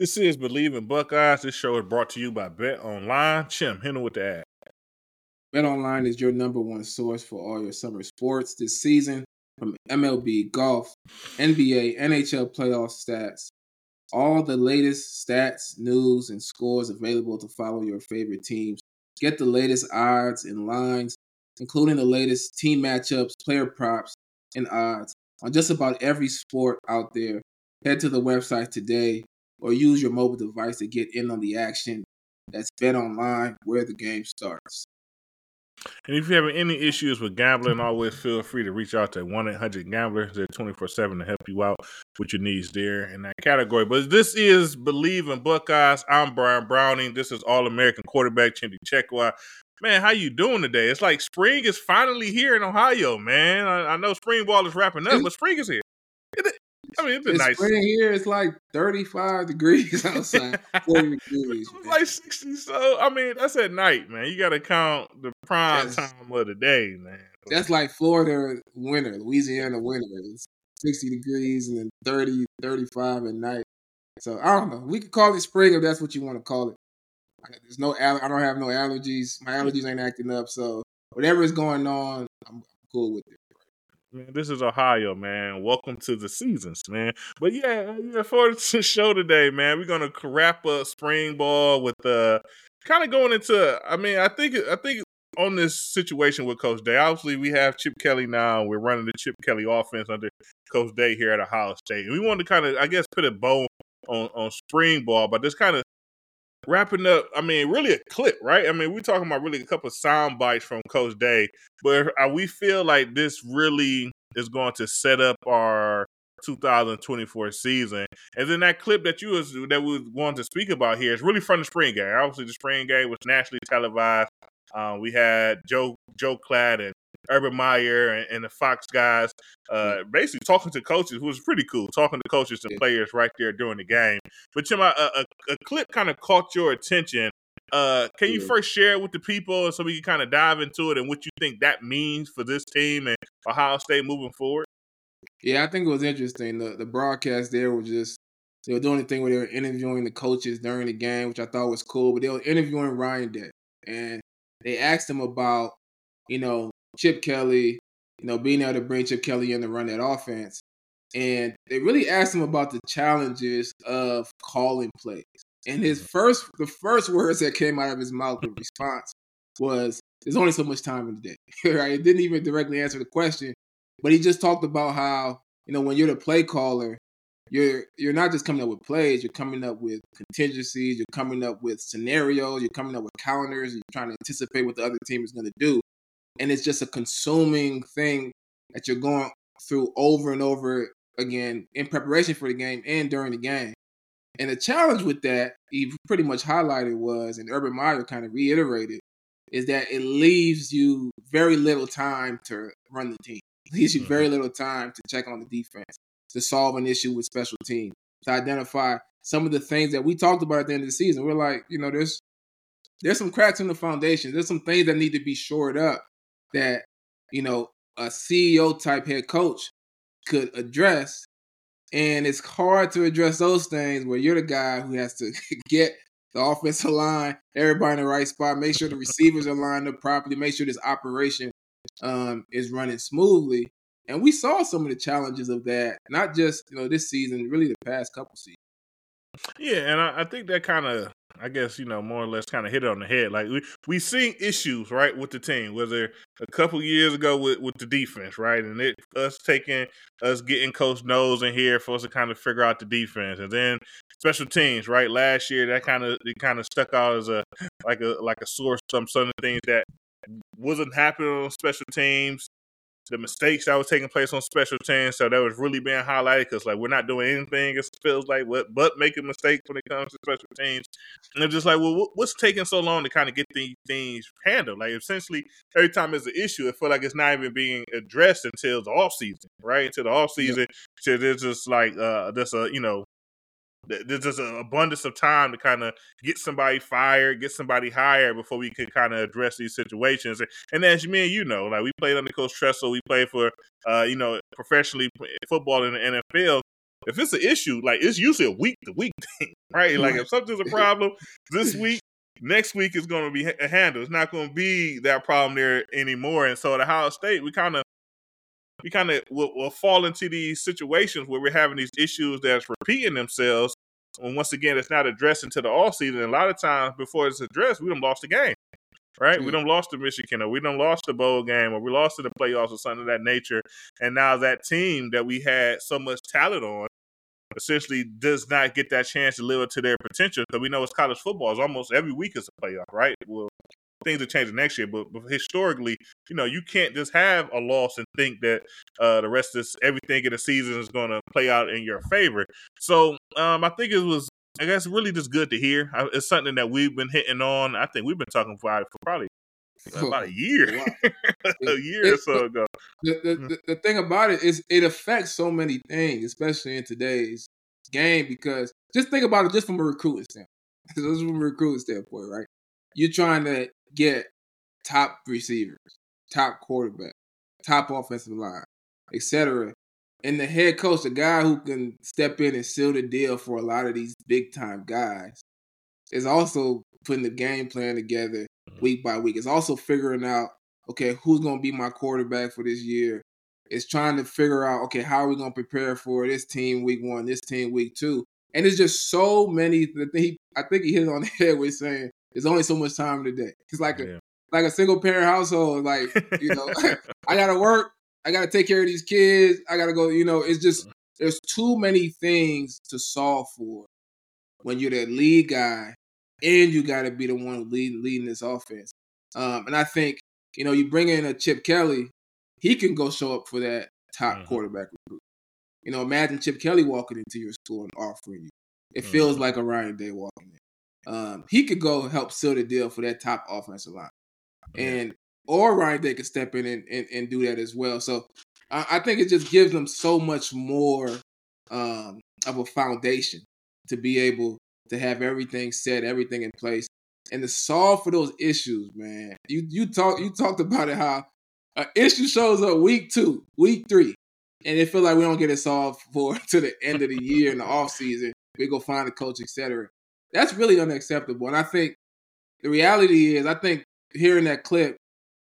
This is Believe in Buckeyes. This show is brought to you by Bet Online. Chim, hit him with the ad. BetOnline is your number one source for all your summer sports this season, from MLB, golf, NBA, NHL playoff stats. All the latest stats, news, and scores available to follow your favorite teams. Get the latest odds and lines, including the latest team matchups, player props, and odds on just about every sport out there. Head to the website today or use your mobile device to get in on the action. That's BetOnline, where the game starts. And if you're having any issues with gambling, always feel free to reach out to 1-800-GAMBLER. They're 24/7 to help you out with your needs there in that category. But this is Believe in Buckeyes. I'm Brian Browning. This is All-American quarterback Chindi Chekwa. Man, how you doing today? It's like spring is finally here in Ohio, man. I know spring ball is wrapping up, but spring is here. It's been nice. Spring here, it's like 35 degrees outside, 40 degrees. It's like 60. So, that's at night, man. You got to count the prime time of the day, man. That's like Florida winter, Louisiana winter. It's 60 degrees and then 30, 35 at night. So, I don't know. We could call it spring if that's what you want to call it. I don't have no allergies. My allergies ain't acting up. So, whatever is going on, I'm cool with it. Man, this is Ohio, man. Welcome to the seasons, man. But yeah, for the show today, man, we're gonna wrap up spring ball with kind of going into. I think on this situation with Coach Day. Obviously, we have Chip Kelly now. We're running the Chip Kelly offense under Coach Day here at Ohio State. And we wanted to kind of, I guess, put a bow on spring ball, but just kind of wrapping up, really a clip, right? We're talking about really a couple of sound bites from Coach Day, but we feel like this really is going to set up our 2024 season. And then that clip that we wanted to speak about here is really from the spring game. Obviously, the spring game was nationally televised. We had Joe Klatt and Urban Meyer and the Fox guys basically talking to coaches, who was pretty cool, talking to coaches and players right there during the game. But Tim, a clip kind of caught your attention. Can you first share it with the people so we can kind of dive into it and what you think that means for this team and Ohio State moving forward? Yeah, I think it was interesting. The broadcast there was just, they were doing the thing where they were interviewing the coaches during the game, which I thought was cool, but they were interviewing Ryan Day. And they asked him about, Chip Kelly, being able to bring Chip Kelly in to run that offense. And they really asked him about the challenges of calling plays. And the first words that came out of his mouth in response was, there's only so much time in the day, right? It didn't even directly answer the question, but he just talked about how, when you're the play caller, you're not just coming up with plays, you're coming up with contingencies, you're coming up with scenarios, you're coming up with calendars, you're trying to anticipate what the other team is going to do. And it's just a consuming thing that you're going through over and over again in preparation for the game and during the game. And the challenge with that, he pretty much highlighted was, and Urban Meyer kind of reiterated, is that it leaves you very little time to run the team. It leaves you very little time to check on the defense, to solve an issue with special teams, to identify some of the things that we talked about at the end of the season. We're like, there's some cracks in the foundation. There's some things that need to be shored up that, a CEO-type head coach could address. And it's hard to address those things where you're the guy who has to get the offensive line, everybody in the right spot, make sure the receivers are lined up properly, make sure this operation is running smoothly. And we saw some of the challenges of that, not just this season, really the past couple seasons. Yeah, and I think that kind of, I guess, more or less kind of hit it on the head. Like, we seen issues, right, with the team, whether a couple years ago with the defense, right, and us getting Coach Knowles in here for us to kind of figure out the defense, and then special teams, right, last year that kind of stuck out as a source of some of the things that wasn't happening on special teams. The mistakes that was taking place on special teams, so that was really being highlighted because, we're not doing anything, it feels like, but making mistakes when it comes to special teams. And it's just like, well, what's taking so long to kind of get these things handled? Like, essentially, every time there's an issue, it feels like it's not even being addressed until the offseason, right? Until the offseason, so there's just there's just an abundance of time to kind of get somebody fired, get somebody hired before we could kind of address these situations. And as me and we played under Coach Tressel, we played for, professionally football in the NFL. if it's an issue, like it's usually a week to week thing, right? Like if something's a problem this week, next week is going to be handled. It's not going to be that problem there anymore. And so at Ohio State, we kind of will fall into these situations where we're having these issues that's repeating themselves. And once again, it's not addressed into the offseason. And a lot of times before it's addressed, we done lost the game, right? We done lost to Michigan, or we done lost the bowl game, or we lost to the playoffs or something of that nature. And now that team that we had so much talent on essentially does not get that chance to live up to their potential, because we know it's college football. It's almost every week is a playoff, right? Well, things are changing next year, but historically, you can't just have a loss and think that the rest of everything in the season is going to play out in your favor. So I think it was, I guess, really just good to hear. It's something that we've been hitting on. I think we've been talking about it for probably about a year, a year or so ago. The thing about it is it affects so many things, especially in today's game, because just think about it just from a recruiting standpoint, right? You're trying to get top receivers, top quarterback, top offensive line, etc. And the head coach, the guy who can step in and seal the deal for a lot of these big-time guys, is also putting the game plan together week by week. It's also figuring out, okay, who's going to be my quarterback for this year. It's trying to figure out, okay, how are we going to prepare for this team week 1, this team week 2. And it's just so many. I think he hit it on the head with saying there's only so much time in the day. It's like a single parent household. Like, I got to work. I got to take care of these kids. I got to go, it's just, there's too many things to solve for when you're the lead guy, and you got to be the one leading this offense. And I think, you bring in a Chip Kelly, he can go show up for that top quarterback recruit. Imagine Chip Kelly walking into your school and offering you. It feels like a Ryan Day walking in. He could go help seal the deal for that top offensive line. Or Ryan Day could step in and do that as well. So I think it just gives them so much more of a foundation to be able to have everything set, everything in place, and to solve for those issues, man. You talked about it, how an issue shows up week 2, week 3, and it feels like we don't get it solved for to the end of the year in the offseason. We go find a coach, etc. That's really unacceptable. And I think the reality is, I think hearing that clip,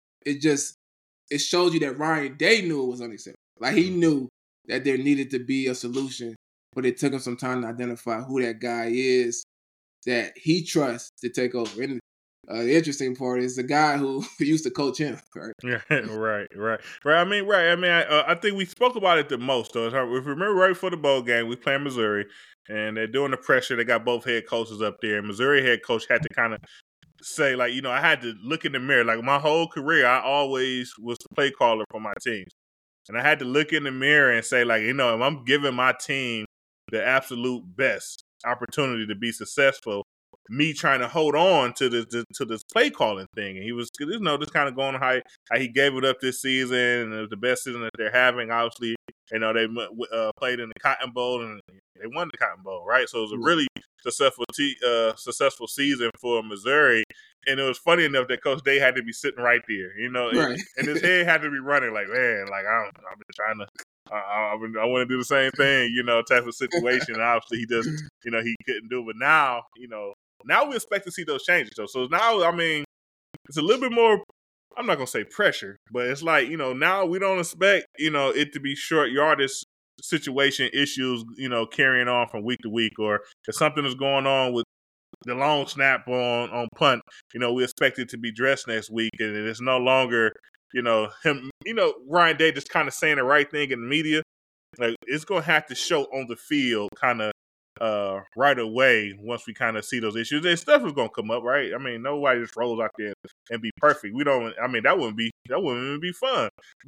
it shows you that Ryan Day knew it was unacceptable. Like, he knew that there needed to be a solution, but it took him some time to identify who that guy is that he trusts to take over. And the interesting part is the guy who used to coach him, right? Right. I mean, I think we spoke about it the most, though. If you remember, right before the bowl game, we playing Missouri, and they're doing the pressure. They got both head coaches up there. Missouri head coach had to kind of say, like, I had to look in the mirror. Like, my whole career, I always was the play caller for my teams. And I had to look in the mirror and say, like, if I'm giving my team the absolute best opportunity to be successful, me trying to hold on to this play calling thing. And he was, just kind of going how he gave it up this season, and it was the best season that they're having. Obviously, they played in the Cotton Bowl, and they won the Cotton Bowl, right? So it was a really successful season for Missouri. And it was funny enough that Coach Day had to be sitting right there, Right. and his head had to be running like, man, like I've been trying to. I want to do the same thing, type of situation. And obviously, he just, he couldn't do it. But now, now we expect to see those changes, though. So now, I mean, it's a little bit more, I'm not going to say pressure, but it's like, now we don't expect, it to be short yardage situation issues, carrying on from week to week, or if something is going on with the long snap on punt, we expect it to be dressed next week, and it's no longer, him, Ryan Day just kind of saying the right thing in the media. Like, it's going to have to show on the field kind of right away once we kind of see those issues. And stuff is going to come up, right? I mean, nobody just rolls out there and be perfect. We don't, I mean, that wouldn't even be fun.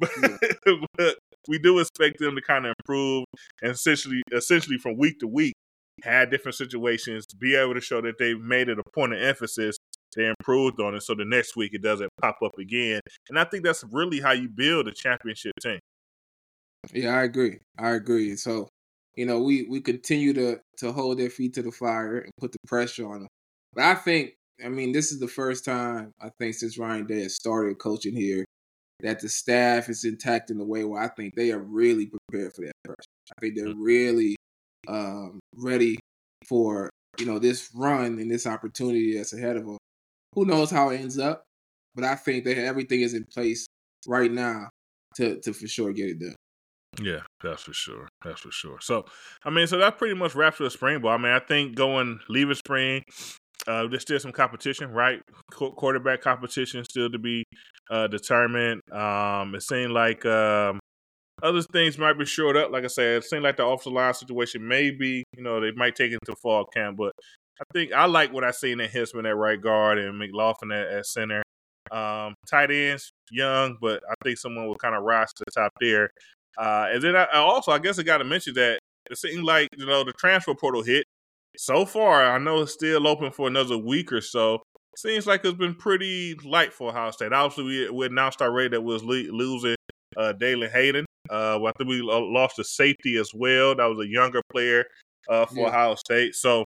But we do expect them to kind of improve, and essentially from week to week, had different situations, be able to show that they've made it a point of emphasis. They improved on it, so the next week it doesn't pop up again. And I think that's really how you build a championship team. Yeah, I agree. So, we continue to hold their feet to the fire and put the pressure on them. But I think, this is the first time, I think, since Ryan Day has started coaching here, that the staff is intact in the way where I think they are really prepared for that pressure. I think they're really ready for this run and this opportunity that's ahead of him. Who knows how it ends up? But I think that everything is in place right now to for sure get it done. Yeah, that's for sure. That's for sure. So, I mean, so that pretty much wraps up spring ball. I mean, I think leaving spring, there's still some competition, right? Quarterback competition still to be determined. It seemed like other things might be shored up. Like I said, it seemed like the offensive line situation maybe, they might take it to fall camp. But I think I like what I seen in Hinsman at right guard and McLaughlin at center. Tight ends, young, but I think someone will kind of rise to the top there. And then I guess I got to mention that it seemed like, the transfer portal hit. So far, I know it's still open for another week or so. Seems like it's been pretty light for Ohio State. Obviously, we announced already that we was losing Dalen Hayden. I think we lost a safety as well. That was a younger player for Ohio State. So,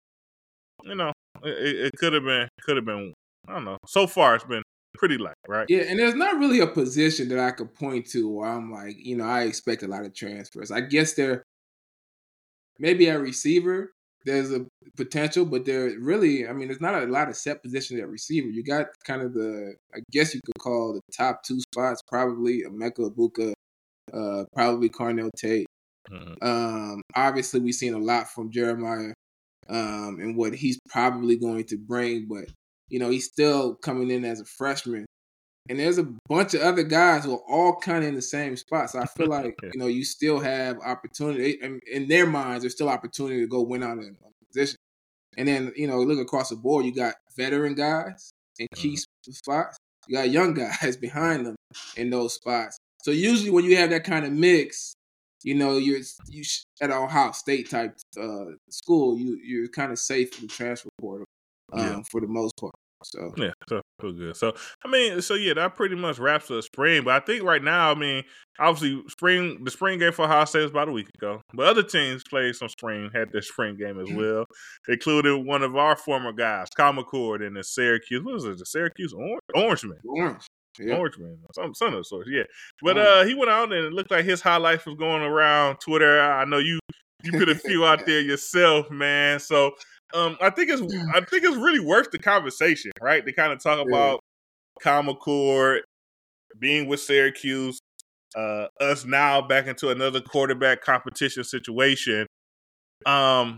it could have been, I don't know. So far, it's been pretty light, right? Yeah, and there's not really a position that I could point to where I'm like, I expect a lot of transfers. I guess there maybe at receiver, there's a potential, but there really, there's not a lot of set positions at receiver. You got kind of I guess you could call the top two spots, probably Emeka Egbuka, probably Carnell Tate. Mm-hmm. Obviously, we've seen a lot from Jeremiah and what he's probably going to bring, but, he's still coming in as a freshman. And there's a bunch of other guys who are all kind of in the same spot. So I feel like, you still have opportunity. In their minds, there's still opportunity to go win out in a position. And then, look across the board, you got veteran guys in key spots. You got young guys behind them in those spots. So usually when you have that kind of mix, you're at an Ohio State type school, you're kind of safe in the transfer portal for the most part. So yeah, so good. So that pretty much wraps up spring. But I think right now, obviously the spring game for Ohio State was about a week ago. But other teams had their spring game as well, including one of our former guys, Kyle McCord in the Syracuse. What was it? The Syracuse Orangeman. Yeah. Orangeman, some of the sorts, yeah. But he went out and it looked like his highlights was going around Twitter. I know you put a few out there yourself, man. So I think it's really worth the conversation, right? To kind of talk about Kyle McCord being with Syracuse, us now back into another quarterback competition situation. I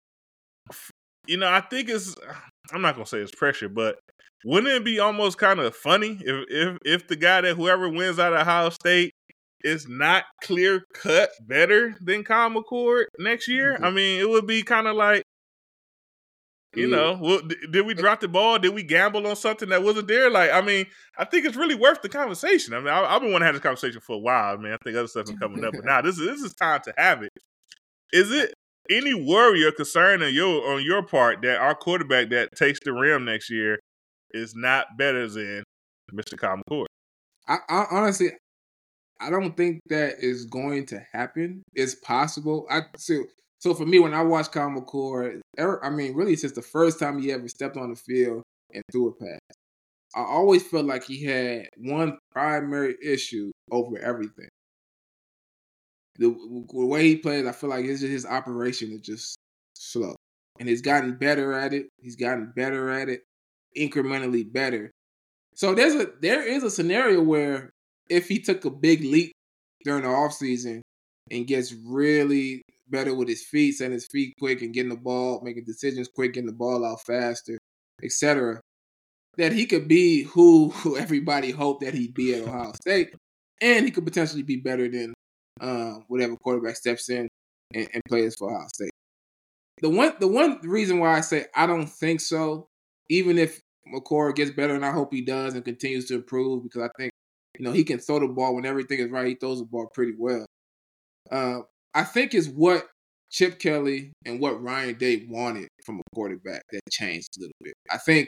think I'm not gonna say it's pressure, but wouldn't it be almost kind of funny if the guy that whoever wins out of Ohio State is not clear cut better than Kyle McCord next year? Mm-hmm. I mean, it would be kind of like, did we drop the ball? Did we gamble on something that wasn't there? Like, I think it's really worth the conversation. I've been wanting to have this conversation for a while. I think other stuff is coming up, but now this is time to have it. Is it any worry or concern on your part that our quarterback that takes the rim next year is not better than Mr. Kyle McCord? I honestly, I don't think that is going to happen. It's possible. So for me, when I watch Kyle McCord, really since the first time he ever stepped on the field and threw a pass, I always felt like he had one primary issue over everything. The way he plays, I feel like his operation is just slow. And he's gotten better at it. Incrementally better. So there is a scenario where if he took a big leap during the offseason and gets really better with his feet, setting his feet quick and getting the ball, making decisions quick, getting the ball out faster, etc., that he could be who everybody hoped that he'd be at Ohio State, and he could potentially be better than whatever quarterback steps in and plays for Ohio State. The one reason why I say I don't think so, even if McCord gets better, and I hope he does and continues to improve, because I think he can throw the ball when everything is right. He throws the ball pretty well. I think is what Chip Kelly and what Ryan Day wanted from a quarterback that changed a little bit. I think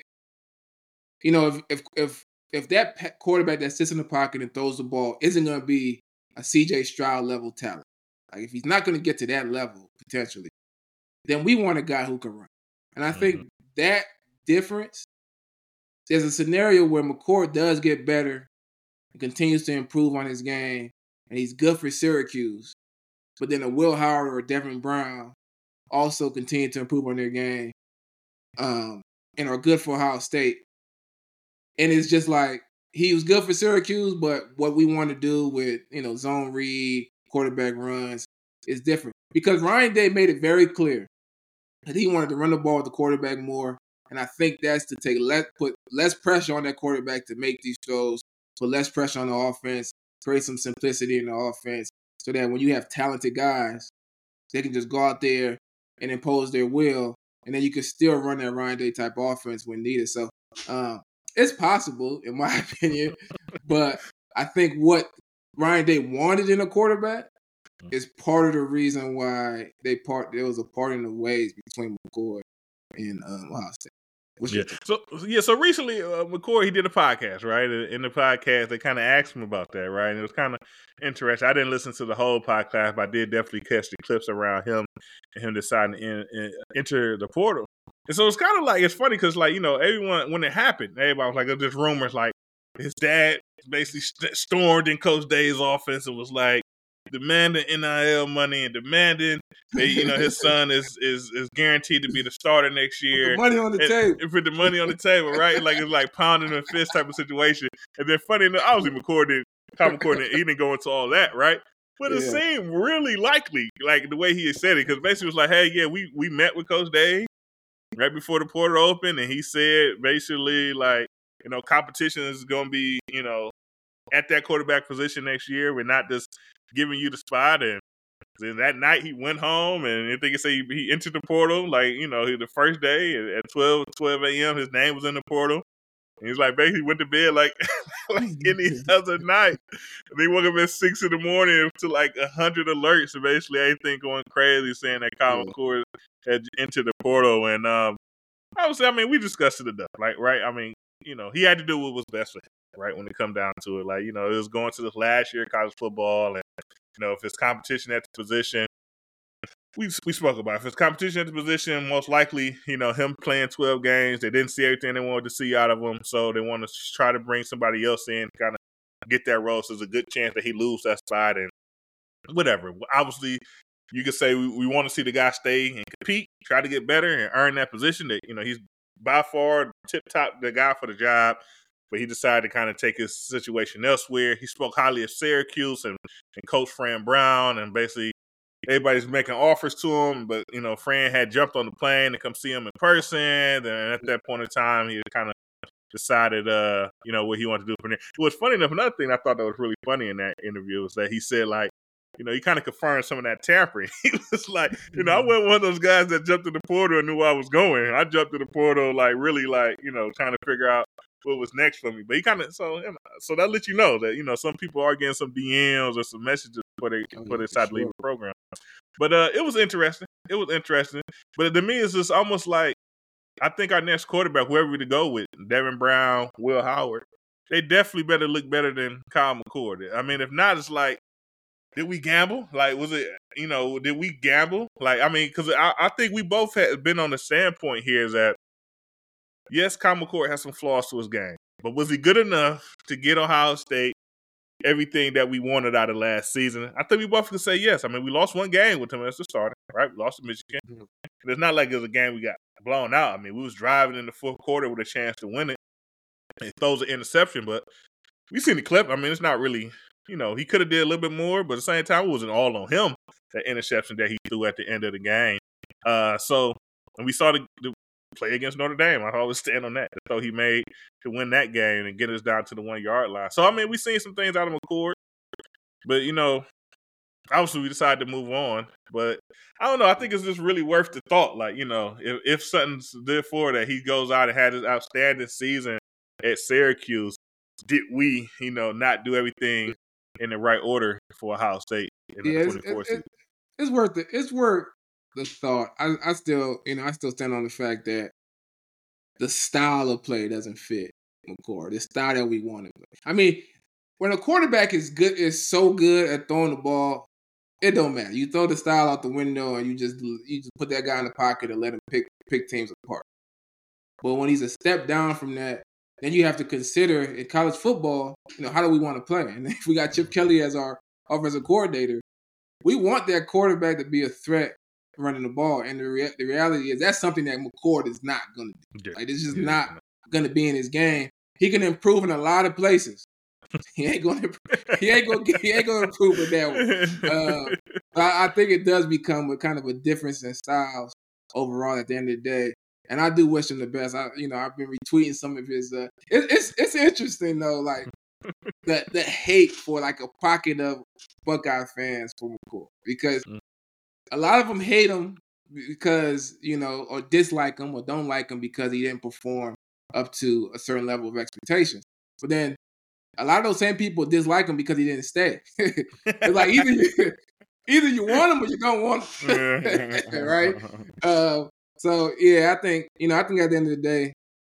if that quarterback that sits in the pocket and throws the ball isn't going to be a CJ Stroud level talent, like if he's not going to get to that level potentially, then we want a guy who can run. And I think that difference, there's a scenario where McCord does get better and continues to improve on his game, and he's good for Syracuse. But then a Will Howard or a Devin Brown also continue to improve on their game, and are good for Ohio State. And it's just like he was good for Syracuse, but what we want to do with zone read, quarterback runs is different because Ryan Day made it very clear that he wanted to run the ball with the quarterback more. And I think that's to put less pressure on that quarterback to make these throws, put less pressure on the offense, create some simplicity in the offense so that when you have talented guys, they can just go out there and impose their will, and then you can still run that Ryan Day type offense when needed. So it's possible, in my opinion, but I think what Ryan Day wanted in a quarterback is part of the reason why there was a parting of ways between McCoy and Ohio State. So recently, McCoy, he did a podcast, right? In the podcast, they kind of asked him about that, right? And it was kind of interesting. I didn't listen to the whole podcast, but I did definitely catch the clips around him and him deciding to enter the portal. And so it's kind of like, it's funny because, like, everyone, when it happened, everybody was like, there's just rumors like his dad basically stormed in Coach Day's office and was like, demanding NIL money and demanding that his son is guaranteed to be the starter next year. Put the money on the table. Put the money on the table, right? Like it's like pounding a fist type of situation. And then funny enough, obviously Common Core, he didn't go into all that, right? But it seemed really likely, like the way he had said it, because basically it was like, hey, yeah, we met with Coach Day right before the portal opened, and he said basically like, competition is going to be, at that quarterback position next year. We're not just giving you the spot. And then that night he went home, and I think it said he entered the portal, like, the first day at 12 a.m. his name was in the portal. And he's like, basically went to bed like any other night. And they woke up at 6 in the morning to like 100 alerts, and basically everything going crazy, saying that Common Core had entered the portal. And obviously, I mean, we discussed it enough, like, right? I mean, he had to do what was best for him. Right, when it come down to it, like, it was going to this last year of college football, and if it's competition at the position, we spoke about it. If it's competition at the position, most likely, him playing 12 games, they didn't see everything they wanted to see out of him, so they want to try to bring somebody else in, kind of get that role. So there's a good chance that he loses that spot, and whatever. Obviously, you could say we want to see the guy stay and compete, try to get better, and earn that position. That he's by far tip top the guy for the job. But he decided to kind of take his situation elsewhere. He spoke highly of Syracuse and Coach Fran Brown, and basically everybody's making offers to him. But, Fran had jumped on the plane to come see him in person. And at that point in time, he kind of decided, what he wanted to do from there. It was funny enough. Another thing I thought that was really funny in that interview was that he said, like, he kind of confirmed some of that tampering. He was like, I wasn't one of those guys that jumped in the portal and knew where I was going. I jumped in the portal, like, really, like, trying to figure out what was next for me. But he kind of, so that lets you know that, some people are getting some DMs or some messages before they decide to leave the program. But it was interesting. But to me, it's just almost like, I think our next quarterback, whoever we to go with, Devin Brown, Will Howard, they definitely better look better than Kyle McCord. I mean, if not, it's like, did we gamble? Like, was it, did we gamble? Like, I mean, because I think we both had been on the standpoint here is that, yes, Kyle McCord has some flaws to his game, but was he good enough to get Ohio State everything that we wanted out of last season? I think we both could say yes. I mean, we lost one game with him as the starter, right? We lost to Michigan. And it's not like it was a game we got blown out. I mean, we was driving in the fourth quarter with a chance to win it. He throws an interception, but we seen the clip. I mean, it's not really, he could have did a little bit more, but at the same time, it wasn't all on him, that interception that he threw at the end of the game. And we saw the play against Notre Dame. I always stand on that. The throw he made to win that game and get us down to the 1 yard line. So, I mean, we've seen some things out of McCord, but, obviously we decided to move on. But I don't know. I think it's just really worth the thought. Like, if something's therefore that he goes out and had his outstanding season at Syracuse, did we, not do everything in the right order for Ohio State in the 24 season? It's worth it. It's worth the thought. I still stand on the fact that the style of play doesn't fit McCord. The style that we want to play. I mean, when a quarterback is so good at throwing the ball, it don't matter. You throw the style out the window and you just put that guy in the pocket and let him pick teams apart. But when he's a step down from that, then you have to consider in college football, how do we want to play? And if we got Chip Kelly as our offensive coordinator, we want that quarterback to be a threat running the ball. And the reality is that's something that McCord is not going to do. Like, it's just not going to be in his game. He can improve in a lot of places. He ain't going to improve with that one. I think it does become a kind of a difference in styles overall at the end of the day. And I do wish him the best. I've been retweeting some of his. It's interesting though, like the hate for like a pocket of Buckeye fans for McCord, because a lot of them hate him because or dislike him or don't like him because he didn't perform up to a certain level of expectations. But then a lot of those same people dislike him because he didn't stay. It's like either you want him or you don't want him, right? So yeah, I think at the end of the day,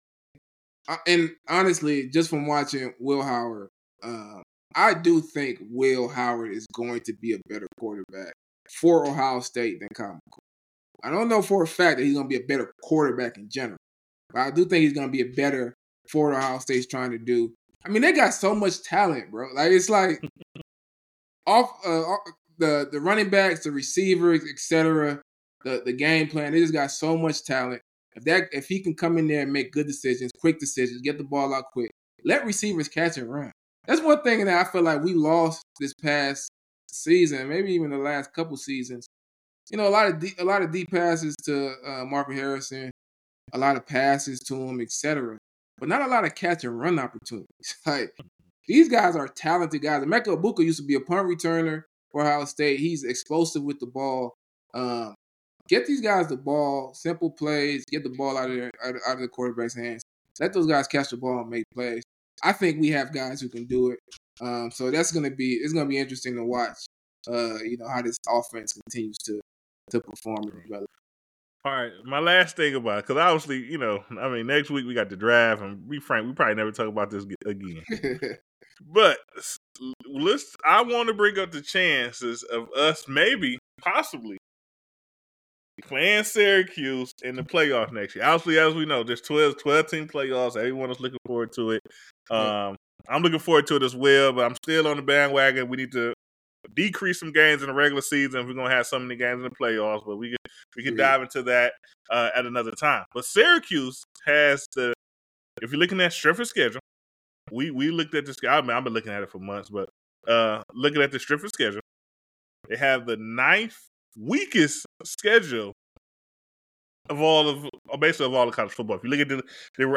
and honestly, just from watching Will Howard, I do think Will Howard is going to be a better quarterback for Ohio State than Kyle McCord. I don't know for a fact that he's going to be a better quarterback in general, but I do think he's going to be a better for what Ohio State's trying to do. I mean, they got so much talent, bro. Like, it's like off the running backs, the receivers, etc. The game plan. They just got so much talent. If he can come in there and make good decisions, quick decisions, get the ball out quick, let receivers catch and run. That's one thing that I feel like we lost this past season, maybe even the last couple seasons. A lot of deep passes to Marvin Harrison, a lot of passes to him, etc. But not a lot of catch and run opportunities. Like, these guys are talented guys. Emeka Egbuka used to be a punt returner for Ohio State. He's explosive with the ball. Get these guys the ball, simple plays, get the ball out of the quarterback's hands. Let those guys catch the ball and make plays. I think we have guys who can do it. So it's gonna be interesting to watch. How this offense continues to perform and develop. All right, my last thing about it, because obviously, next week we got the draft, and we probably never talk about this again. But I want to bring up the chances of us possibly playing Syracuse in the playoff next year. Obviously, as we know, there's 12-team playoffs. Everyone is looking forward to it. I'm looking forward to it as well, but I'm still on the bandwagon. We need to decrease some games in the regular season. We're going to have so many games in the playoffs, but we can dive into that at another time. But Syracuse has if you're looking at strength of schedule, we looked at this. I've been looking at it for months, but looking at the strength of schedule, they have the 9th weakest schedule of all of college football. If you look at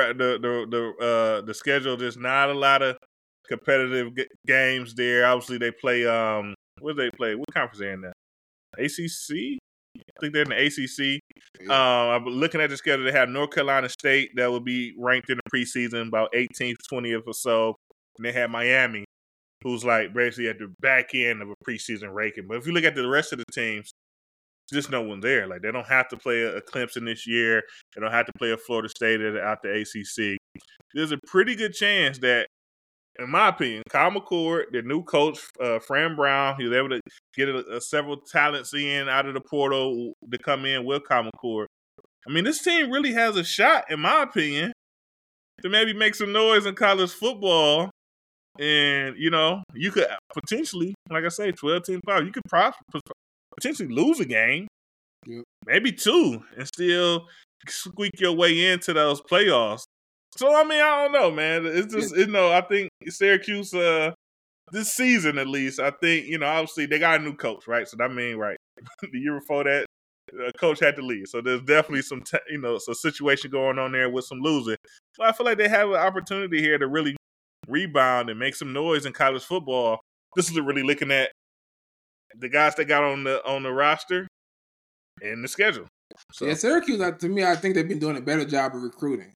the schedule, there's not a lot of competitive games there. Obviously, they play what do they play? What conference are they in now? ACC? I think they're in the ACC. I'm looking at the schedule. They have North Carolina State that will be ranked in the preseason, about 18th, 20th or so. And they have Miami, who's like basically at the back end of a preseason ranking. But if you look at the rest of the teams, just no one there. Like, they don't have to play a Clemson this year. They don't have to play a Florida State out the ACC. There's a pretty good chance that, in my opinion, Kyle McCord, their new coach, Fran Brown, he was able to get several talents out of the portal to come in with Kyle McCord. I mean, this team really has a shot, in my opinion, to maybe make some noise in college football. And, you could potentially, like I say, 12-team playoffs, you could potentially lose a game, maybe 2, and still squeak your way into those playoffs. So, I don't know, man. It's just, I think Syracuse, this season at least, I think, obviously they got a new coach, right? So, that means, right, the year before that, coach had to leave. So, there's definitely some, some situation going on there with some losing. So, I feel like they have an opportunity here to really rebound and make some noise in college football. This is really looking at the guys that got on the roster and the schedule. So. Yeah, Syracuse, to me, I think they've been doing a better job of recruiting.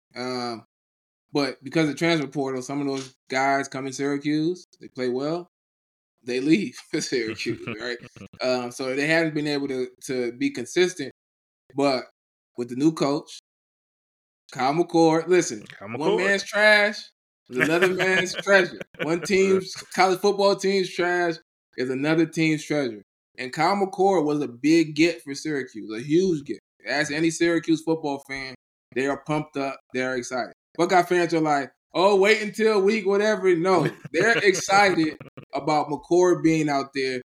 But because of transfer portal, some of those guys come in Syracuse, they play well, they leave Syracuse, right? So they haven't been able to be consistent. But with the new coach, Kyle McCord, listen, one man's trash is another man's treasure. One team's college football team's trash is another team's treasure. And Kyle McCord was a big get for Syracuse, a huge get. Ask any Syracuse football fan, they are pumped up, they're excited. Buckeye fans are like, oh, wait until week whatever. No, they're excited about McCord being out there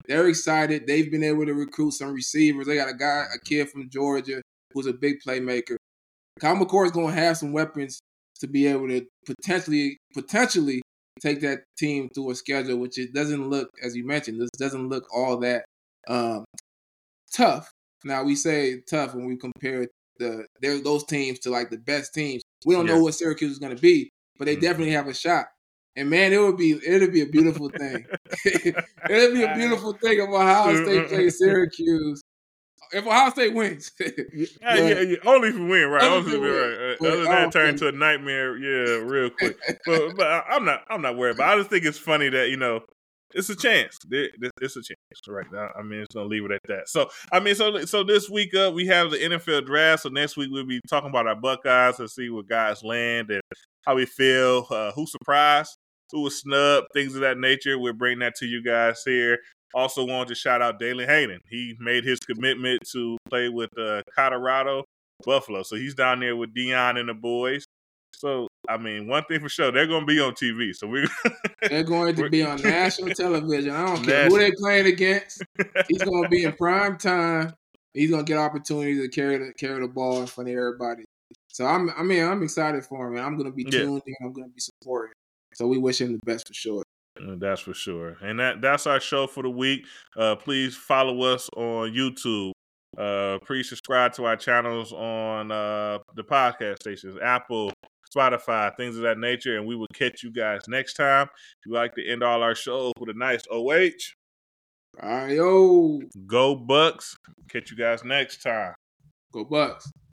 they're excited. They've been able to recruit some receivers. They got a kid from Georgia who's a big playmaker. Kyle McCord is going to have some weapons to be able to potentially take that team through a schedule, which it doesn't look, as you mentioned, this doesn't look all that tough. Now, we say tough when we compare those teams to like the best teams. We don't know what Syracuse is going to be, but they definitely have a shot. And man, it'll be a beautiful thing. It'll be a beautiful thing if Ohio State plays Syracuse. If Ohio State wins, only if we win, right? Only if we win, right. Other than that, turn into a nightmare, real quick. but I'm not worried. But I just think it's funny that it's a chance. It's a chance right now. I mean, it's gonna leave it at that. So so this week we have the NFL draft. So next week we'll be talking about our Buckeyes and see where guys land and how we feel, who surprised, who was snubbed, things of that nature. We'll bring that to you guys here. Also wanted to shout out Dalen Hayden. He made his commitment to play with Colorado Buffalo. So he's down there with Dion and the boys. So, I mean, one thing for sure, they're going to be on TV. So they're going to be on national television. I don't care who they're playing against. He's going to be in prime time. He's going to get opportunity to carry the ball in front of everybody. So, I'm excited for him. I'm going to be tuned in. I'm going to be supporting. So, we wish him the best for sure. That's for sure. And that's our show for the week. Please follow us on YouTube. Please subscribe to our channels on the podcast stations, Apple, Spotify, things of that nature. And we will catch you guys next time. We like to end all our shows with a nice OH. All right, yo. Go Bucks. Catch you guys next time. Go Bucks.